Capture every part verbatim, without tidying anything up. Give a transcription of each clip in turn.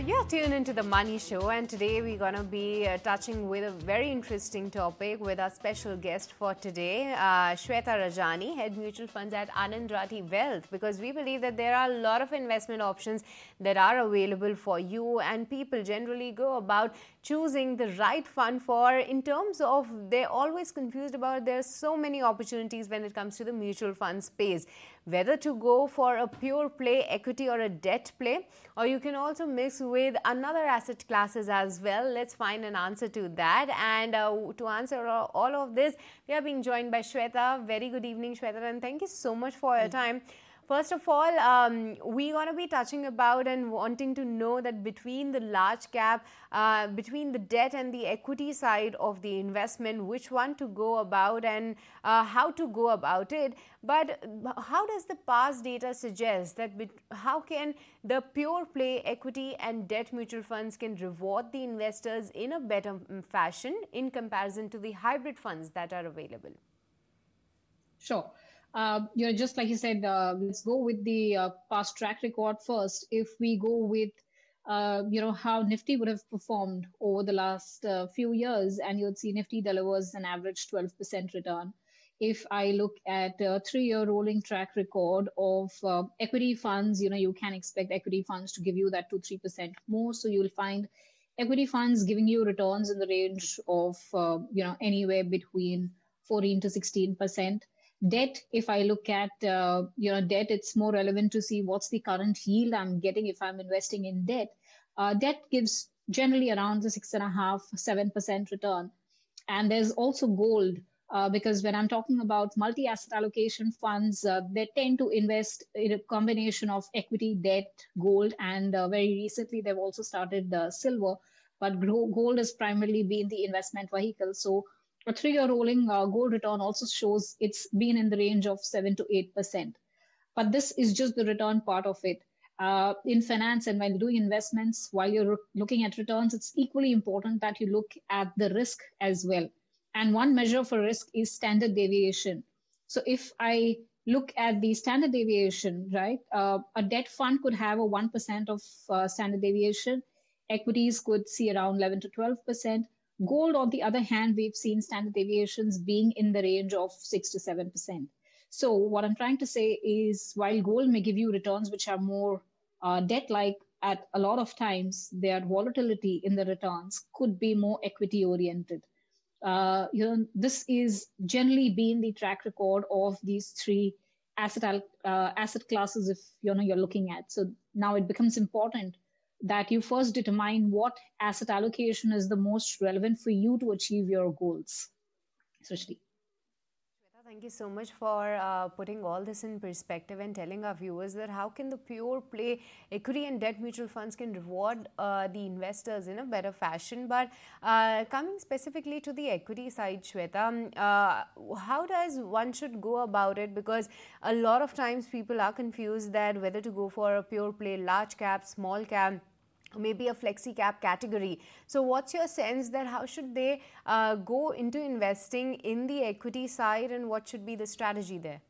You're tuned into The Money Show, and today we're going to be uh, touching with a very interesting topic with our special guest for today, uh, Shweta Rajani, Head Mutual Funds at Anand Rathi Wealth, because we believe that there are a lot of investment options that are available for you, and people generally go about choosing the right fund for, in terms of, they're always confused about there's so many opportunities when it comes to the mutual fund space, whether to go for a pure play equity or a debt play, or you can also mix with another asset classes as well. Let's find an answer to that. And uh, to answer all of this, we are being joined by Shweta. Very good evening, Shweta, and thank you so much for your time. First of all, um, we're going to be touching about and wanting to know that between the large cap, uh, between the debt and the equity side of the investment, which one to go about and uh, how to go about it. But how does the past data suggest that how can the pure play equity and debt mutual funds can reward the investors in a better fashion in comparison to the hybrid funds that are available? Sure. Uh, you know, just like you said, uh, let's go with the uh, past track record first. If we go with, uh, you know, how Nifty would have performed over the last uh, few years, and you'd see Nifty delivers an average twelve percent return. If I look at a three-year rolling track record of uh, equity funds, you know, you can expect equity funds to give you that two to three percent more. So you'll find equity funds giving you returns in the range of, uh, you know, anywhere between fourteen to sixteen percent. Debt, if I look at, uh, you know, debt, it's more relevant to see what's the current yield I'm getting if I'm investing in debt. Uh, debt gives generally around the six and a half, seven percent return. And there's also gold, uh, because when I'm talking about multi-asset allocation funds, uh, they tend to invest in a combination of equity, debt, gold, and uh, very recently they've also started uh, silver, but gold has primarily been the investment vehicle. So a three-year rolling uh, gold return also shows it's been in the range of seven to eight percent. But this is just the return part of it. Uh, in finance and while doing investments, while you're looking at returns, it's equally important that you look at the risk as well. And one measure for risk is standard deviation. So if I look at the standard deviation, right, uh, a debt fund could have a one percent of uh, standard deviation. Equities could see around eleven to twelve percent. Gold, on the other hand, we've seen standard deviations being in the range of six to seven percent. So what I'm trying to say is while gold may give you returns which are more uh, debt-like, at a lot of times their volatility in the returns could be more equity-oriented. Uh, you know, this is generally been the track record of these three asset uh, asset classes if you know you're looking at. So now it becomes important that you first determine what asset allocation is the most relevant for you to achieve your goals. Srishti. Thank you so much for uh, putting all this in perspective and telling our viewers that how can the pure play equity and debt mutual funds can reward uh, the investors in a better fashion. But uh, coming specifically to the equity side, Shweta, uh, how does one should go about it? Because a lot of times people are confused that whether to go for a pure play large cap, small cap, maybe a flexi cap category. So what's your sense that how should they uh, go into investing in the equity side, and what should be the strategy there?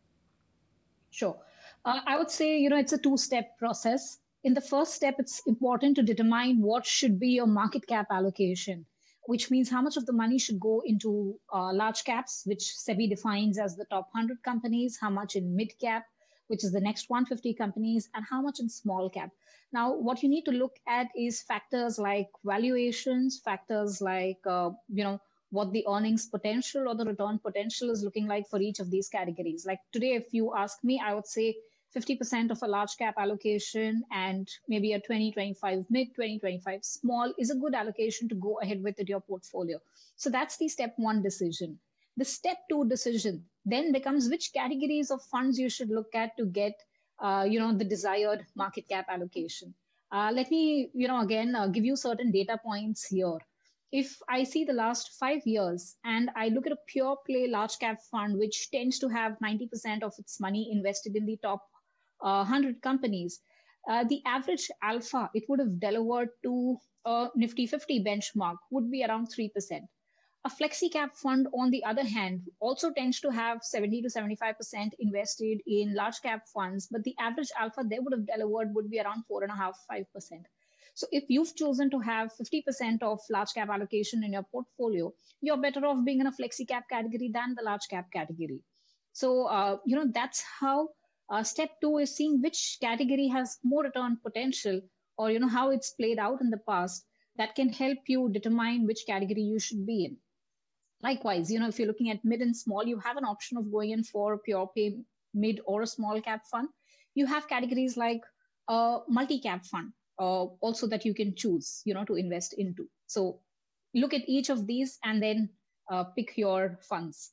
Sure. Uh, I would say, you know, it's a two-step process. In the first step, it's important to determine what should be your market cap allocation, which means how much of the money should go into uh, large caps, which SEBI defines as the top one hundred companies, how much in mid cap, which is the next one hundred fifty companies, and how much in small cap. Now, what you need to look at is factors like valuations, factors like, uh, you know, what the earnings potential or the return potential is looking like for each of these categories. Like today, if you ask me, I would say fifty percent of a large cap allocation and maybe a twenty, twenty-five mid, twenty, twenty-five small is a good allocation to go ahead with in your portfolio. So that's the step one decision. The step two decision then becomes which categories of funds you should look at to get, uh, you know, the desired market cap allocation. Uh, let me, you know, again, uh, give you certain data points here. If I see the last five years and I look at a pure play large cap fund, which tends to have ninety percent of its money invested in the top uh, one hundred companies, uh, the average alpha it would have delivered to a Nifty fifty benchmark would be around three percent. A flexi cap fund, on the other hand, also tends to have seventy to seventy-five percent invested in large cap funds, but the average alpha they would have delivered would be around four and a half, five percent. So if you've chosen to have fifty percent of large cap allocation in your portfolio, you're better off being in a flexi cap category than the large cap category. So, uh, you know, that's how uh, step two is seeing which category has more return potential, or, you know, how it's played out in the past. That can help you determine which category you should be in. Likewise, you know, if you're looking at mid and small, you have an option of going in for a pure play mid or a small cap fund. You have categories like a multi-cap fund, uh, also that you can choose, you know, to invest into. So look at each of these and then uh, pick your funds.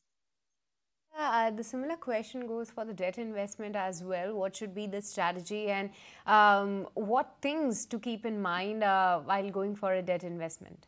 Uh, the similar question goes for the debt investment as well. What should be the strategy, and um, what things to keep in mind uh, while going for a debt investment?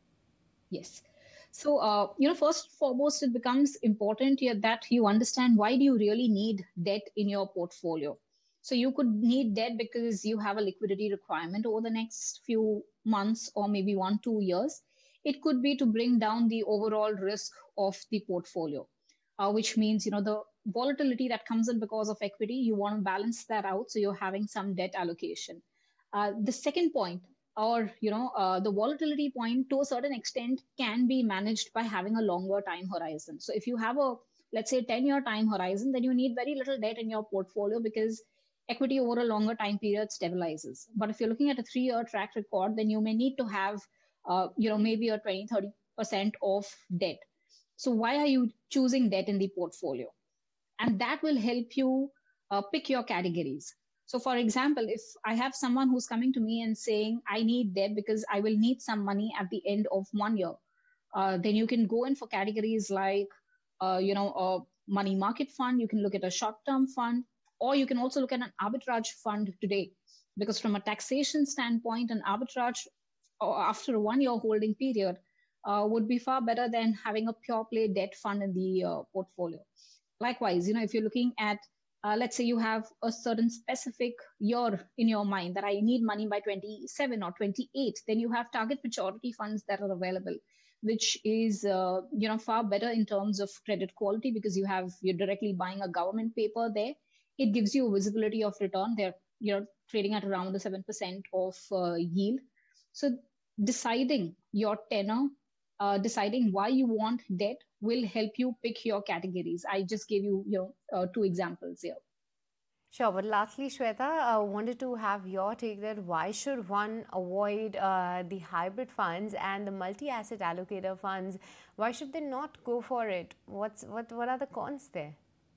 Yes. So, uh, you know, first and foremost, it becomes important here that you understand why do you really need debt in your portfolio. So you could need debt because you have a liquidity requirement over the next few months or maybe one, two years. It could be to bring down the overall risk of the portfolio, uh, which means, you know, the volatility that comes in because of equity, you want to balance that out. So you're having some debt allocation. Uh, the second point, or you know uh, the volatility point to a certain extent can be managed by having a longer time horizon. So if you have a, let's say, ten year time horizon, then you need very little debt in your portfolio because equity over a longer time period stabilizes. But if you're looking at a three year track record, then you may need to have uh, you know maybe a twenty thirty percent of debt. So why are you choosing debt in the portfolio? And that will help you uh, pick your categories. So, for example, if I have someone who's coming to me and saying, I need debt because I will need some money at the end of one year, uh, then you can go in for categories like, uh, you know, a money market fund. You can look at a short term fund, or you can also look at an arbitrage fund today. Because from a taxation standpoint, an arbitrage uh, after a one year holding period uh, would be far better than having a pure play debt fund in the uh, portfolio. Likewise, you know, if you're looking at, uh, let's say you have a certain specific year in your mind that I need money by twenty-seven or twenty-eight, then you have target maturity funds that are available, which is, uh, you know, far better in terms of credit quality because you have, you're directly buying a government paper there. It gives you visibility of return. They're, you know, trading at around the seven percent of uh, yield. So deciding your tenor, uh, deciding why you want debt will help you pick your categories. I just gave you, you know, uh, two examples here. Sure, but lastly, Shweta, I uh, wanted to have your take that why should one avoid uh, the hybrid funds and the multi-asset allocator funds? Why should they not go for it? What's what? What are the cons there?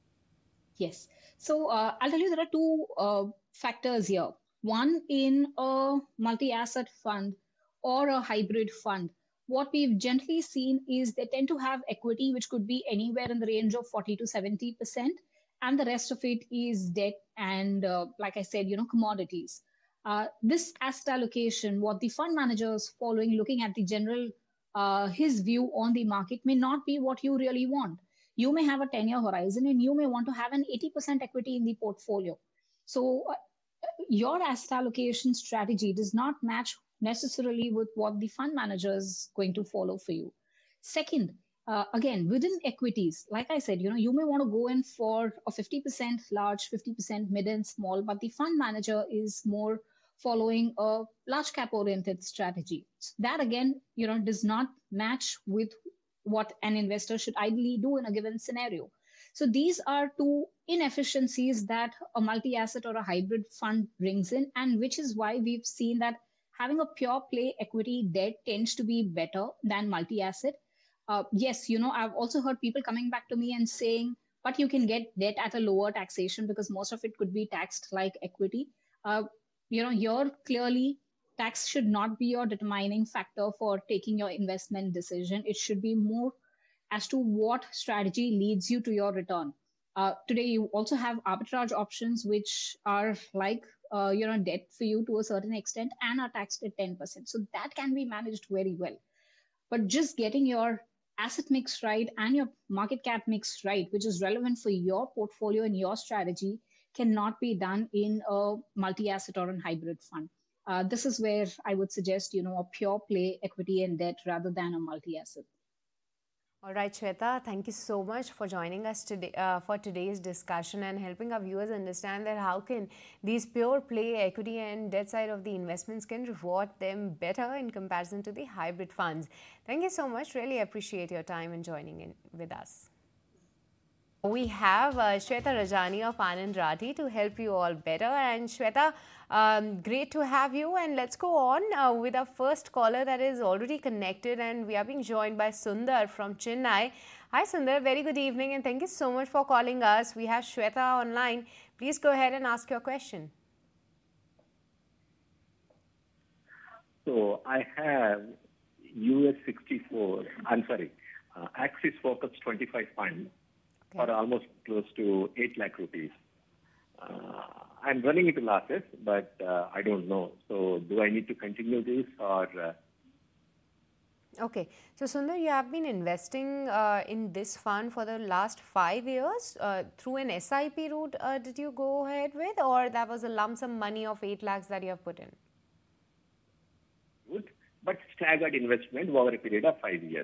Yes. So uh, I'll tell you there are two uh, factors here. One, in a multi-asset fund or a hybrid fund, what we've generally seen is they tend to have equity, which could be anywhere in the range of forty to seventy percent. And the rest of it is debt and, uh, like I said, you know, commodities. Uh, this asset allocation, what the fund manager is following, looking at the general, uh, his view on the market may not be what you really want. You may have a ten year horizon and you may want to have an eighty percent equity in the portfolio. So uh, your asset allocation strategy does not match necessarily with what the fund manager is going to follow for you. Second, uh, again, within equities, like I said, you know, you may want to go in for a fifty percent large, fifty percent mid and small, but the fund manager is more following a large cap oriented strategy. So that again, you know, does not match with what an investor should ideally do in a given scenario. So these are two inefficiencies that a multi-asset or a hybrid fund brings in, and which is why we've seen that having a pure play equity debt tends to be better than multi-asset. Uh, yes, you know, I've also heard people coming back to me and saying, but you can get debt at a lower taxation because most of it could be taxed like equity. Uh, you know, you're clearly, tax should not be your determining factor for taking your investment decision. It should be more as to what strategy leads you to your return. Uh, today, you also have arbitrage options, which are like, uh, you know, debt for you to a certain extent and are taxed at ten percent. So that can be managed very well. But just getting your asset mix right and your market cap mix right, which is relevant for your portfolio and your strategy, cannot be done in a multi-asset or a hybrid fund. Uh, this is where I would suggest, you know, a pure play equity and debt rather than a multi-asset. All right, Shweta, thank you so much for joining us today uh, for today's discussion and helping our viewers understand that how can these pure play equity and debt side of the investments can reward them better in comparison to the hybrid funds. Thank you so much. Really appreciate your time and joining in with us. We have uh, Shweta Rajani of Anand Rathi to help you all better. And Shweta, um, great to have you. And let's go on uh, with our first caller that is already connected. And we are being joined by Sundar from Chennai. Hi, Sundar. Very good evening. And thank you so much for calling us. We have Shweta online. Please go ahead and ask your question. So I have U S sixty-four, I'm sorry, uh, Axis Focus twenty-five fund. Okay. For almost close to eight lakh rupees. Uh, I'm running into losses, but uh, I don't know. So do I need to continue this or? Uh... Okay. So Sundar, you have been investing uh, in this fund for the last five years uh, through an S I P route. Uh, did you go ahead with, or that was a lump sum money of eight lakhs that you have put in? Good, but staggered investment over a period of five years.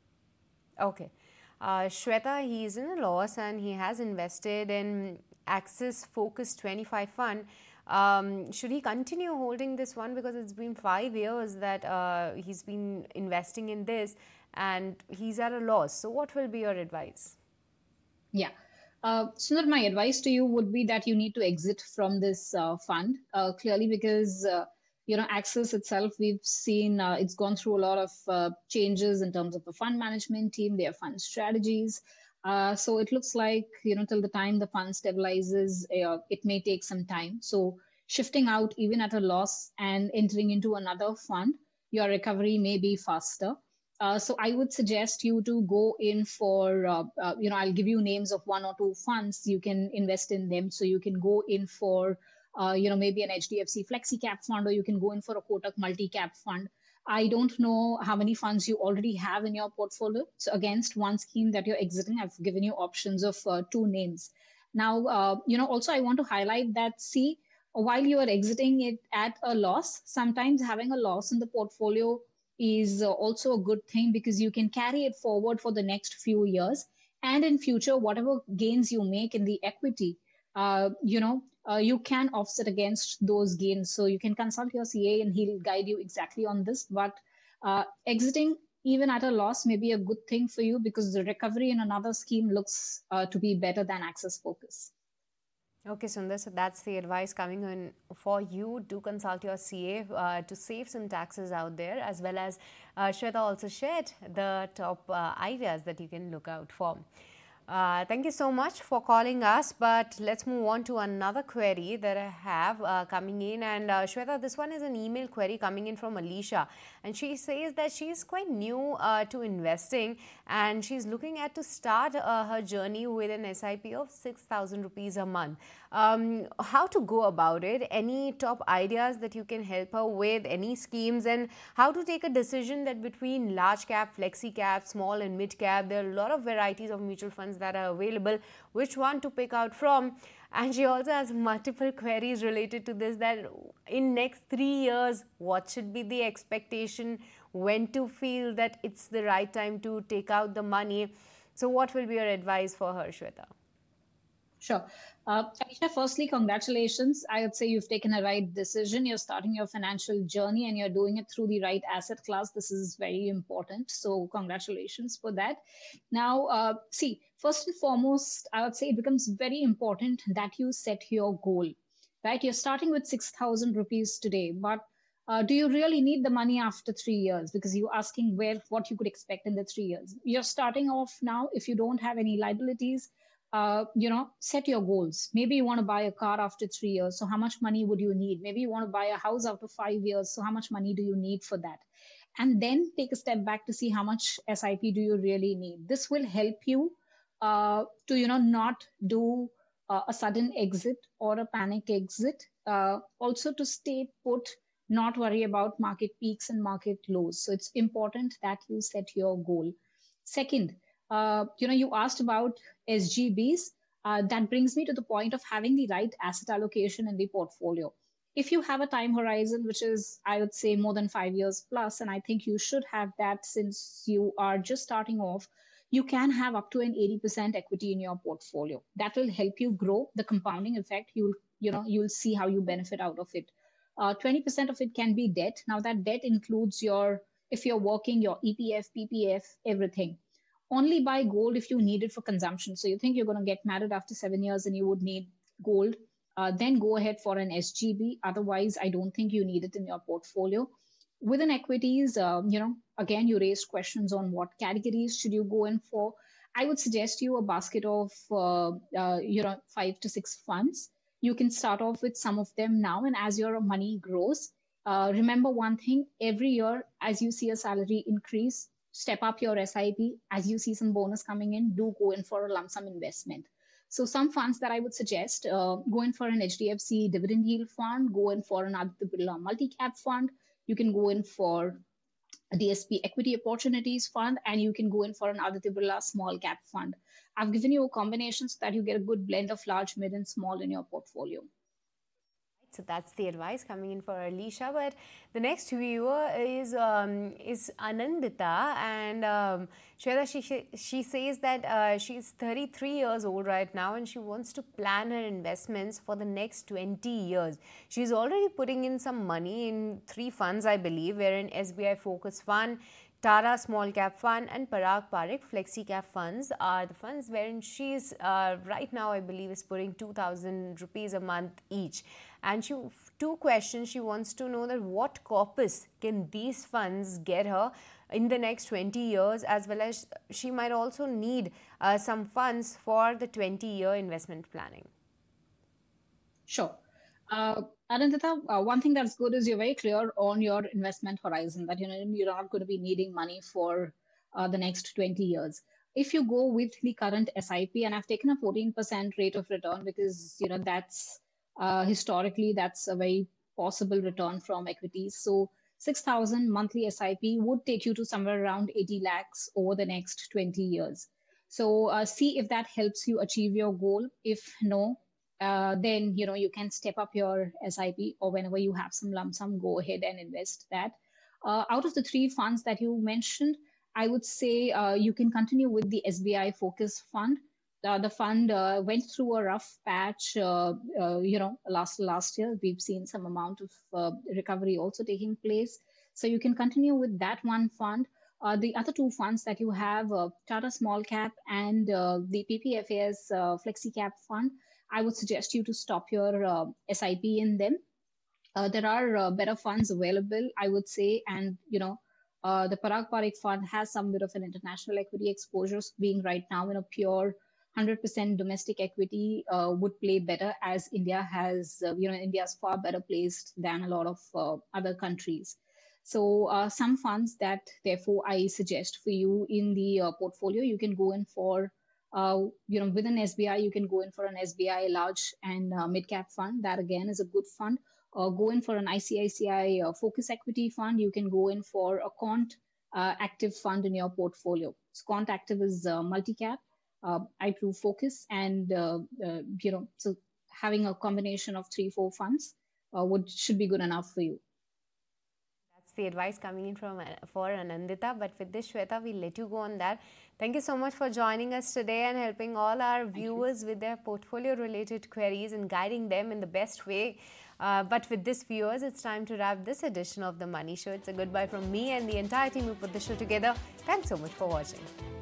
Okay. Uh, Shweta, he is in a loss and he has invested in Axis Focus twenty-five fund. Um, should he continue holding this one, because it's been five years that uh, he's been investing in this and he's at a loss? So what will be your advice? Yeah. Uh, Sundar, my advice to you would be that you need to exit from this uh, fund uh, clearly, because uh, you know, Axis itself, we've seen uh, it's gone through a lot of uh, changes in terms of the fund management team, their fund strategies. Uh, so it looks like, you know, till the time the fund stabilizes, uh, it may take some time. So shifting out even at a loss and entering into another fund, your recovery may be faster. Uh, so I would suggest you to go in for, uh, uh, you know, I'll give you names of one or two funds. You can invest in them. So you can go in for Uh, you know, maybe an H D F C Flexi Cap fund, or you can go in for a Kotak Multi Cap fund. I don't know how many funds you already have in your portfolio. So against one scheme that you're exiting, I've given you options of uh, two names. Now, uh, you know, also I want to highlight that, see, while you are exiting it at a loss, sometimes having a loss in the portfolio is uh, also a good thing, because you can carry it forward for the next few years. And in future, whatever gains you make in the equity, uh, you know, Uh, you can offset against those gains. So you can consult your C A and he'll guide you exactly on this. But uh, exiting even at a loss may be a good thing for you, because the recovery in another scheme looks uh, to be better than Axis Focus. Okay, Sundar, so that's the advice coming in for you. Do consult your C A uh, to save some taxes out there, as well as uh, Shweta also shared the top uh, ideas that you can look out for. Uh, thank you so much for calling us, but let's move on to another query that I have uh, coming in. And uh, Shweta, this one is an email query coming in from Alicia, and she says that she's quite new uh, to investing and she's looking at to start uh, her journey with an S I P of six thousand rupees a month. Um, how to go about it? Any top ideas that you can help her with? Any schemes? And how to take a decision that between large cap, flexi cap, small and mid cap, there are a lot of varieties of mutual funds that are available, which one to pick out from? And she also has multiple queries related to this, that in next three years, what should be the expectation, when to feel that it's the right time to take out the money. So what will be your advice for her, Shweta? Sure. Uh, Aisha, firstly, congratulations. I would say you've taken a right decision. You're starting your financial journey and you're doing it through the right asset class. This is very important. So congratulations for that. Now, uh, see, first and foremost, I would say it becomes very important that you set your goal, right? You're starting with six thousand rupees today, but uh, do you really need the money after three years? Because you're asking where, what you could expect in the three years. You're starting off now. If you don't have any liabilities, Uh, you know, set your goals. Maybe you want to buy a car after three years. So how much money would you need? Maybe you want to buy a house after five years. So how much money do you need for that? And then take a step back to see how much S I P do you really need. This will help you uh, to, you know, not do uh, a sudden exit or a panic exit. Uh, also to stay put, not worry about market peaks and market lows. So it's important that you set your goal. Second, Uh, you know, you asked about S G Bs. Uh, that brings me to the point of having the right asset allocation in the portfolio. If you have a time horizon, which is, I would say, more than five years plus, and I think you should have that since you are just starting off, you can have up to an eighty percent equity in your portfolio. That will help you grow the compounding effect. You'll, you know, you'll see how you benefit out of it. Uh, twenty percent of it can be debt. Now that debt includes your, if you're working, your E P F, P P F, everything. Only buy gold if you need it for consumption. So you think you're going to get married after seven years and you would need gold, uh, then go ahead for an S G B. Otherwise, I don't think you need it in your portfolio. Within equities, uh, you know, again, you raised questions on what categories should you go in for. I would suggest you a basket of, uh, uh, you know, five to six funds. You can start off with some of them now, and as your money grows, uh, remember one thing, every year, as you see a salary increase, step up your S I P. As you see some bonus coming in, do go in for a lump sum investment. So some funds that I would suggest, uh, go in for an H D F C dividend yield fund, go in for an Aditya Birla multi-cap fund. You can go in for a D S P equity opportunities fund, and you can go in for an Aditya Birla small cap fund. I've given you a combination so that you get a good blend of large, mid, and small in your portfolio. So that's the advice coming in for Alicia. But the next viewer is um, is Anandita, and um, Shweta, she, she says that uh, she's thirty-three years old right now, and she wants to plan her investments for the next twenty years. She's already putting in some money in three funds, I believe, wherein S B I Focus Fund, Tara Small Cap Fund, and Parag Parikh Flexi Cap Funds are the funds wherein she's uh, right now, I believe, is putting two thousand rupees a month each. And she, two questions, she wants to know that what corpus can these funds get her in the next twenty years, as well as she might also need uh, some funds for the twenty-year investment planning. Sure. Uh, Anandita, uh, one thing that's good is you're very clear on your investment horizon, that you know you're not going to be needing money for uh, the next twenty years. If you go with the current S I P, and I've taken a fourteen percent rate of return because you know that's uh, historically that's a very possible return from equities. So six thousand monthly S I P would take you to somewhere around eighty lakhs over the next twenty years. So uh, see if that helps you achieve your goal. If no, Uh, then you know you can step up your S I P, or whenever you have some lump sum, go ahead and invest that. Uh, out of the three funds that you mentioned, I would say uh, you can continue with the S B I Focus Fund. Uh, the fund uh, went through a rough patch, uh, uh, you know, last last year. We've seen some amount of uh, recovery also taking place. So you can continue with that one fund. Uh, the other two funds that you have, uh, Tata Small Cap and uh, the P P F A S uh, Flexi Cap Fund, I would suggest you to stop your uh, S I P in them. Uh, there are uh, better funds available, I would say, and you know, uh, the Parag Parikh Fund has some bit of an international equity exposure, being right now in a pure one hundred percent domestic equity uh, would play better, as India has, uh, you know, India is far better placed than a lot of uh, other countries. So uh, some funds that, therefore, I suggest for you in the uh, portfolio, you can go in for. Uh, you know, within S B I, you can go in for an S B I large and uh, mid cap fund. That again is a good fund. Uh, go in for an I C I C I uh, focus equity fund. You can go in for a Quant uh, active fund in your portfolio. So Quant active is uh, multi cap, uh, I Q focus, and uh, uh, you know, so having a combination of three, four funds uh, would should be good enough for you. The advice coming in from for Anandita, but with this, Shweta, we'll let you go on that. Thank you so much for joining us today and helping all our viewers with their portfolio related queries and guiding them in the best way. Uh, but with this, viewers, it's time to wrap this edition of The Money Show. It's a goodbye from me and the entire team who put the show together. Thanks so much for watching.